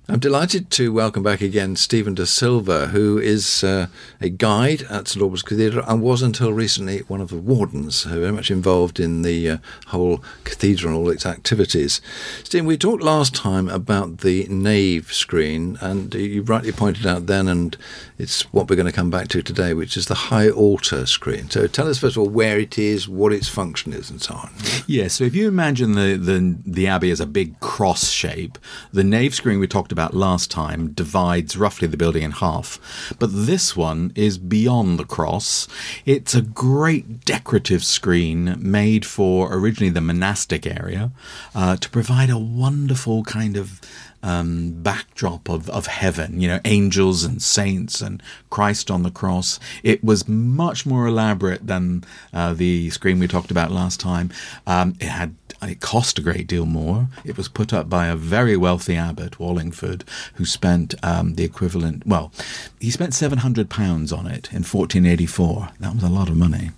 I'm delighted to welcome back again Stephen De Silva, who is a guide at St Albans Cathedral and was until recently one of the wardens, very much involved in the whole cathedral and all its activities. Stephen, we talked last time about the nave screen, and you rightly pointed out then, and it's what we're going to come back to today, which is the high altar screen. So tell us first of all where it is, what its function is, and so on. Yeah, so if you imagine the abbey as a big cross shape, the nave screen we talked about last time divides roughly the building in half. But this one is beyond the cross. It's a great decorative screen made for originally the monastic area to provide a wonderful kind of backdrop of heaven, angels and saints and Christ on the cross. It was much more elaborate than the screen we talked about last time. It cost a great deal more. It was put up by a very wealthy abbot, Wallingford, who spent the equivalent, he spent £700 on it in 1484. That was a lot of money.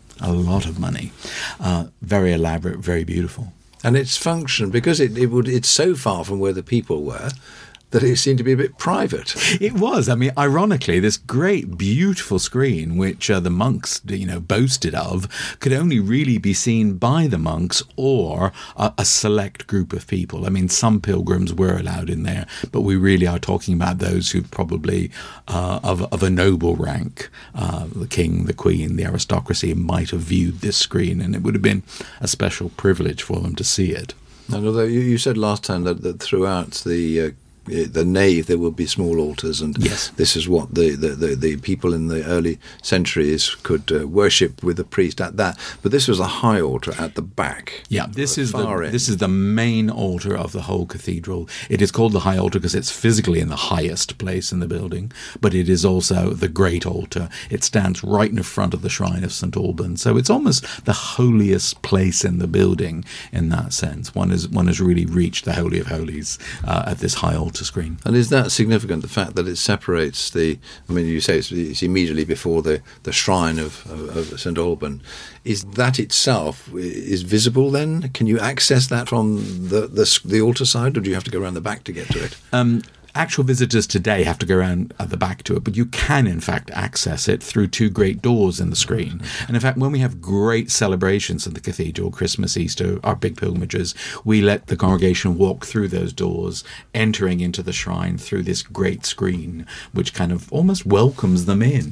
Very elaborate, very beautiful. And its function, because it's so far from where the people were, that it seemed to be a bit private. It was. I mean, ironically, this great, beautiful screen, which the monks, boasted of, could only really be seen by the monks or a select group of people. I mean, some pilgrims were allowed in there, but we really are talking about those who probably of a noble rank, the king, the queen, the aristocracy, might have viewed this screen, and it would have been a special privilege for them to see it. And although you said last time that throughout the nave there will be small altars, and yes, this is what the people in the early centuries could worship with a priest at that. But this was a high altar at the back. Yeah, this is the main altar of the whole cathedral. It is called the high altar because it's physically in the highest place in the building, but it is also the great altar. It stands right in front of the shrine of St Albans, so it's almost the holiest place in the building in that sense. One has really reached the Holy of Holies at this high altar screen. And is that significant, the fact that it separates you say it's immediately before the shrine of St Alban? Is that itself is visible then? Can you access that from the altar side, or do you have to go around the back to get to it? Actual visitors today have to go around at the back to it, but you can in fact access it through two great doors in the screen. And in fact, when we have great celebrations at the cathedral, Christmas, Easter, our big pilgrimages, we let the congregation walk through those doors, entering into the shrine through this great screen, which kind of almost welcomes them in.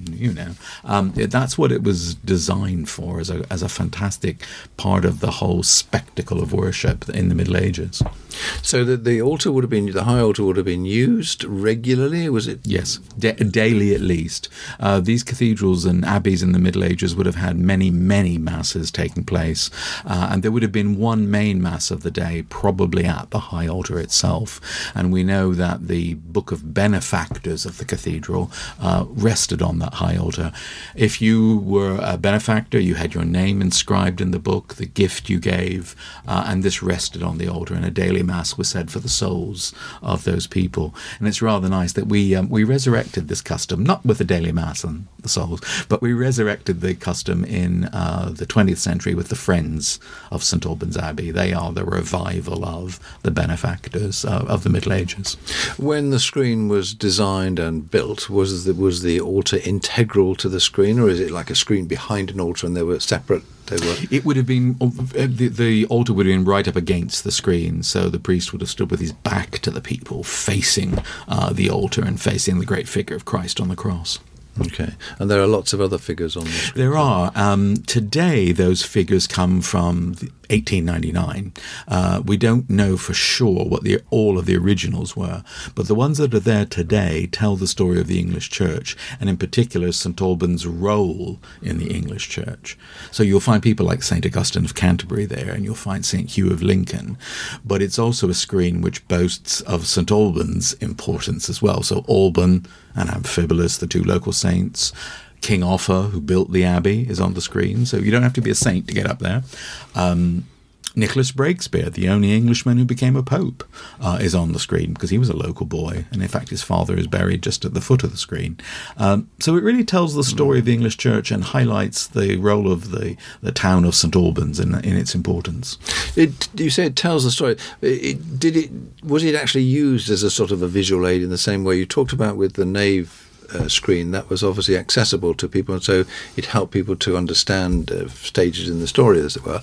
That's what it was designed for, as a fantastic part of the whole spectacle of worship in the Middle Ages. So the altar the high altar would have been used regularly, was it? Yes, daily at least. These cathedrals and abbeys in the Middle Ages would have had many, many masses taking place, and there would have been one main mass of the day, probably at the high altar itself. And we know that the book of benefactors of the cathedral rested on that high altar. If you were a benefactor, you had your name inscribed in the book, the gift you gave, and this rested on the altar, and a daily mass was said for the souls of those people. And it's rather nice that we resurrected this custom, not with the daily mass and the souls, but we resurrected the custom in the 20th century with the Friends of St Albans Abbey. They are the revival of the benefactors of the Middle Ages. When the screen was designed and built, was the altar integral to the screen, or is it like a screen behind an altar and they were separate? It would have been, the altar would have been right up against the screen, so the priest would have stood with his back to the people, facing the altar and facing the great figure of Christ on the cross. Okay. And there are lots of other figures on the screen. There are. Today, those figures come from 1899. We don't know for sure what all of the originals were, but the ones that are there today tell the story of the English Church, and in particular St Albans' role in the English Church. So you'll find people like St Augustine of Canterbury there, and you'll find St Hugh of Lincoln, but it's also a screen which boasts of St Albans' importance as well. So Alban and Amphibolus, the two local saints. King Offa, who built the abbey, is on the screen, so you don't have to be a saint to get up there. Nicholas Breakspear, the only Englishman who became a pope, is on the screen because he was a local boy. And in fact, his father is buried just at the foot of the screen. So it really tells the story of the English church and highlights the role of the town of St Albans in its importance. You say it tells the story. Was it actually used as a sort of a visual aid in the same way you talked about with the nave screen? That was obviously accessible to people, and so it helped people to understand stages in the story, as it were.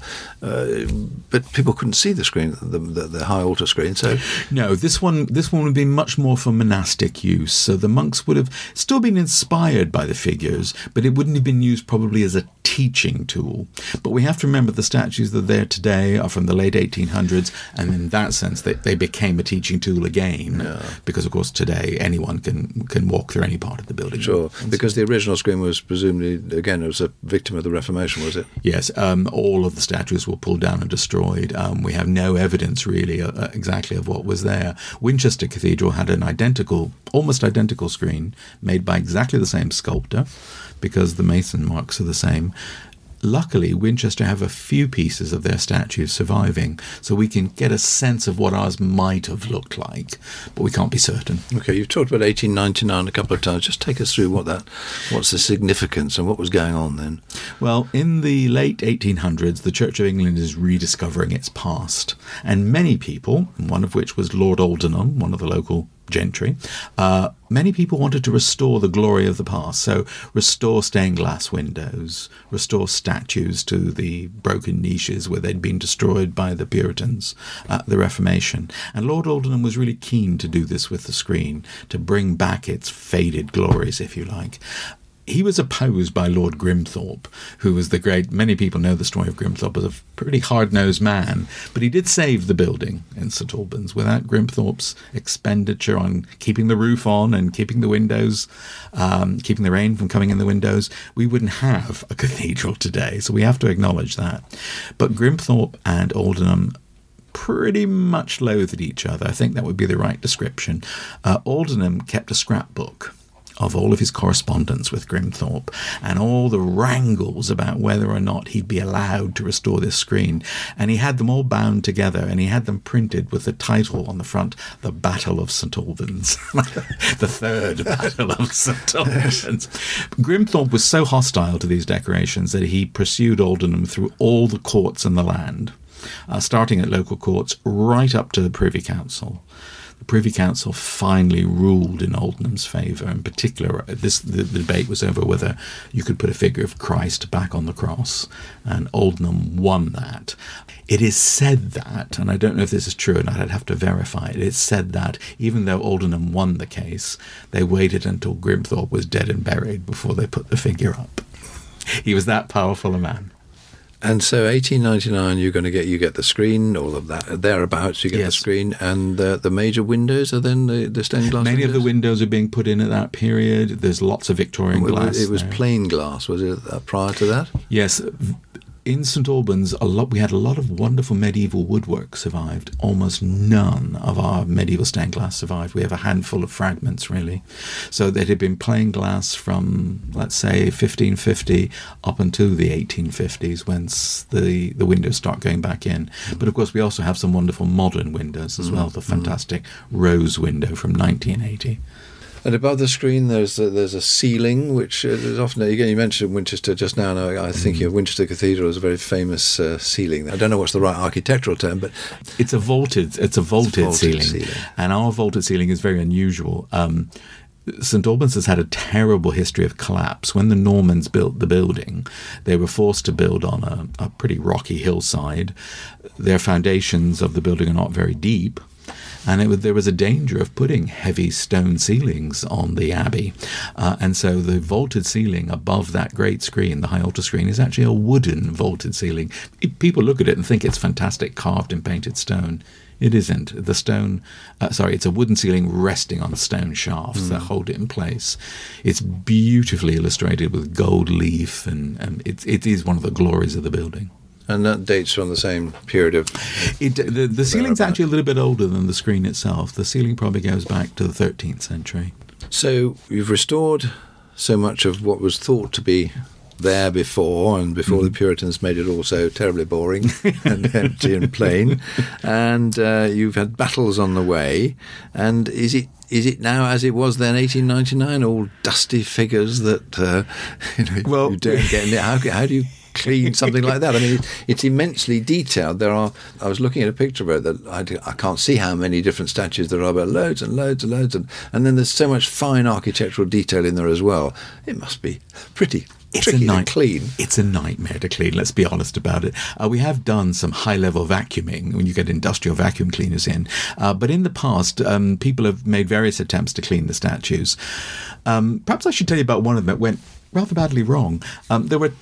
But people couldn't see the screen, the high altar screen. So no, this one would be much more for monastic use. So the monks would have still been inspired by the figures, but it wouldn't have been used probably as a teaching tool. But we have to remember the statues that are there today are from the late 1800s, and in that sense they became a teaching tool again, because of course today anyone can walk through any part of the building. Sure, because the original screen was presumably, again, it was a victim of the Reformation, was it? Yes, all of the statues were pulled down and destroyed. We have no evidence really exactly of what was there. Winchester Cathedral had an almost identical screen made by exactly the same sculptor, because the mason marks are the same. Luckily, Winchester have a few pieces of their statues surviving, so we can get a sense of what ours might have looked like, but we can't be certain. Okay, you've talked about 1899 a couple of times. Just take us through what's the significance and what was going on then. Well, in the late 1800s, the Church of England is rediscovering its past, and many people, one of which was Lord Aldenham, one of the local gentry, many people wanted to restore the glory of the past. So restore stained glass windows, restore statues to the broken niches where they'd been destroyed by the Puritans at the Reformation. And Lord Aldenham was really keen to do this with the screen, to bring back its faded glories, if you like. He was opposed by Lord Grimthorpe, who was many people know the story of Grimthorpe as a pretty hard-nosed man, but he did save the building in St Albans. Without Grimthorpe's expenditure on keeping the roof on and keeping the windows, keeping the rain from coming in the windows, we wouldn't have a cathedral today, so we have to acknowledge that. But Grimthorpe and Aldenham pretty much loathed each other. I think that would be the right description. Aldenham kept a scrapbook of all of his correspondence with Grimthorpe and all the wrangles about whether or not he'd be allowed to restore this screen. And he had them all bound together, and he had them printed with the title on the front, The Battle of St Albans. The Third Battle of St Albans. Grimthorpe was so hostile to these decorations that he pursued Aldenham through all the courts in the land, starting at local courts right up to the Privy Council. The Privy Council finally ruled in Aldenham's favour. In particular, the debate was over whether you could put a figure of Christ back on the cross, and Aldenham won that. It is said that, and I don't know if this is true or not, I'd have to verify it, it's said that even though Aldenham won the case, they waited until Grimthorpe was dead and buried before they put the figure up. He was that powerful a man. And so 1899, you get the screen, all of that, thereabouts, you get the screen, and the major windows are then the stained glass Many windows? of the windows are being put in at that period. There's lots of Victorian glass. It was plain glass, was it, prior to that? Yes. In St Albans, we had a lot of wonderful medieval woodwork survived. Almost none of our medieval stained glass survived. We have a handful of fragments, really. So that had been plain glass from, let's say, 1550 up until the 1850s, when the windows start going back in. But of course, we also have some wonderful modern windows as well. The fantastic rose window from 1980. And above the screen, there's a ceiling, which is often, again, you mentioned Winchester just now, and I think of Winchester Cathedral as a very famous ceiling. I don't know what's the right architectural term, but it's a vaulted ceiling, and our vaulted ceiling is very unusual. St Albans has had a terrible history of collapse. When the Normans built the building, they were forced to build on a pretty rocky hillside. Their foundations of the building are not very deep, and there was a danger of putting heavy stone ceilings on the abbey. And so the vaulted ceiling above that great screen, the high altar screen, is actually a wooden vaulted ceiling. People look at it and think it's fantastic, carved and painted stone. It isn't. The stone, it's a wooden ceiling resting on stone shafts that hold it in place. It's beautifully illustrated with gold leaf, and it is one of the glories of the building. And that dates from the same period of... The ceiling's actually a little bit older than the screen itself. The ceiling probably goes back to the 13th century. So you've restored so much of what was thought to be there before, and before the Puritans made it all so terribly boring and empty and plain. And you've had battles on the way. And is it now as it was then, 1899, all dusty figures that you don't get in there? How do you clean something like that? I mean, it's immensely detailed. I was looking at a picture of it that I can't see how many different statues there are, but loads and loads and loads, and then there's so much fine architectural detail in there as well. It must be pretty tricky to clean. It's a nightmare to clean, let's be honest about it. We have done some high-level vacuuming when you get industrial vacuum cleaners in, but in the past, people have made various attempts to clean the statues. Perhaps I should tell you about one of them that went rather badly wrong. There were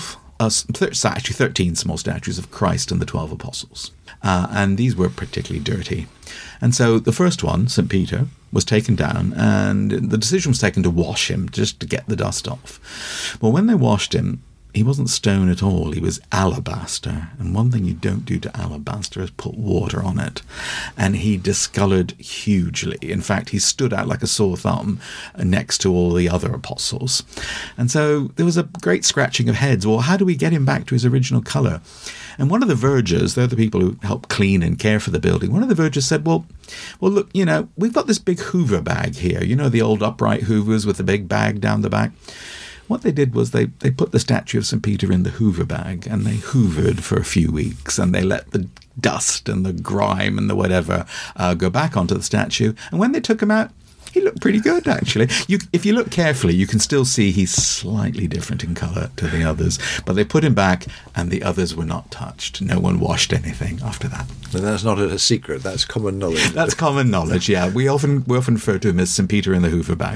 13 small statues of Christ and the 12 apostles. And these were particularly dirty. And so the first one, St. Peter, was taken down, and the decision was taken to wash him, just to get the dust off. Well, when they washed him, he wasn't stone at all. He was alabaster. And one thing you don't do to alabaster is put water on it. And he discoloured hugely. In fact, he stood out like a sore thumb next to all the other apostles. And so there was a great scratching of heads. Well, how do we get him back to his original colour? And one of the vergers, they're the people who help clean and care for the building, one of the vergers said, well, look, we've got this big Hoover bag here. The old upright Hoovers with the big bag down the back. What they did was they put the statue of St. Peter in the Hoover bag, and they hoovered for a few weeks, and they let the dust and the grime and the whatever go back onto the statue. And when they took him out, he looked pretty good, actually. If you look carefully, you can still see he's slightly different in colour to the others. But they put him back, and the others were not touched. No one washed anything after that. And that's not a secret. That's common knowledge. That's common knowledge, yeah. We often refer to him as St. Peter in the Hoover bag.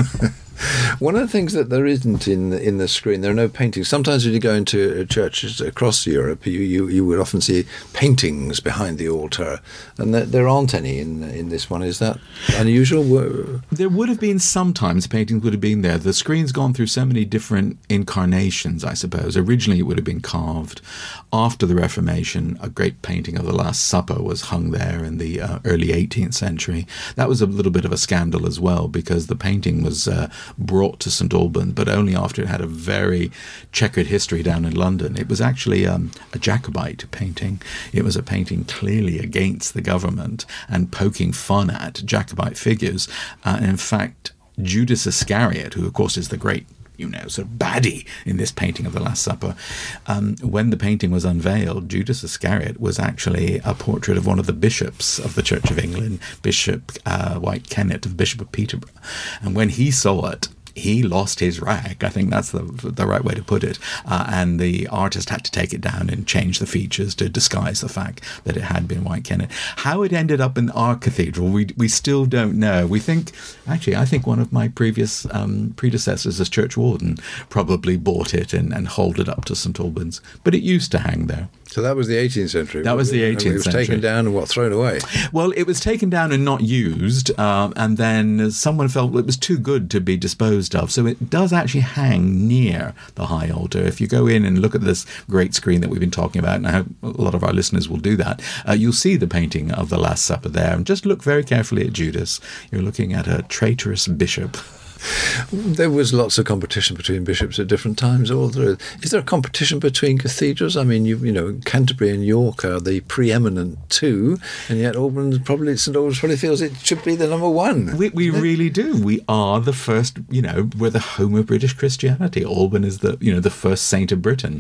One of the things that there isn't in the screen, there are no paintings. Sometimes when you go into churches across Europe, you would often see paintings behind the altar, and there aren't any in this one. Is that unusual? There would have been sometimes paintings would have been there. The screen's gone through so many different incarnations, I suppose. Originally it would have been carved. After the Reformation, a great painting of the Last Supper was hung there in the early 18th century. That was a little bit of a scandal as well, because the painting was brought to St. Albans, but only after it had a very checkered history down in London. It was actually a Jacobite painting. It was a painting clearly against the government and poking fun at Jacobite figures. And in fact, Judas Iscariot, who of course is the great sort of baddie in this painting of the Last Supper. When the painting was unveiled, Judas Iscariot was actually a portrait of one of the bishops of the Church of England, Bishop White Kennet, of Bishop of Peterborough. And when he saw it, he lost his rag. I think that's the right way to put it. And the artist had to take it down and change the features to disguise the fact that it had been White Kennet. How it ended up in our cathedral, we still don't know. I think one of my previous predecessors as church warden probably bought it and hauled it up to St. Albans. But it used to hang there. So that was the 18th century. That was the 18th century. It was taken down and thrown away? Well, it was taken down and not used, and then someone felt it was too good to be disposed of. So it does actually hang near the high altar. If you go in and look at this great screen that we've been talking about, and I hope a lot of our listeners will do that, you'll see the painting of the Last Supper there. And just look very carefully at Judas. You're looking at a traitorous bishop. There was lots of competition between bishops at different times all through. Is there a competition between cathedrals? I mean, Canterbury and York are the preeminent two, and yet St. Albans probably feels it should be the number one. We really do. We are the first, we're the home of British Christianity. Alban is the first saint of Britain.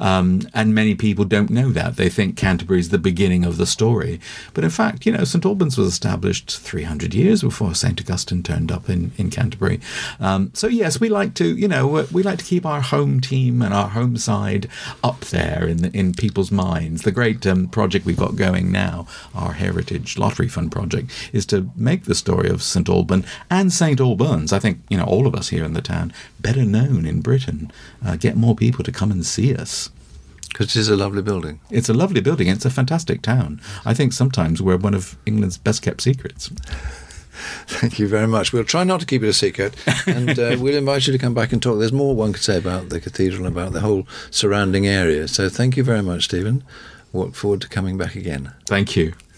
And many people don't know that. They think Canterbury is the beginning of the story. But in fact, St. Albans was established 300 years before St. Augustine turned up in Canterbury. So yes, we like to keep our home team and our home side up there in people's minds. The great project we've got going now, our Heritage Lottery Fund project, is to make the story of St. Alban and St. Albans, I think, all of us here in the town, better known in Britain, get more people to come and see us. Because it is a lovely building. It's a lovely building. It's a fantastic town. I think sometimes we're one of England's best kept secrets. Thank you very much. We'll try not to keep it a secret, and we'll invite you to come back and talk. There's more one could say about the cathedral and about the whole surrounding area. So thank you very much, Stephen. Look forward to coming back again. Thank you.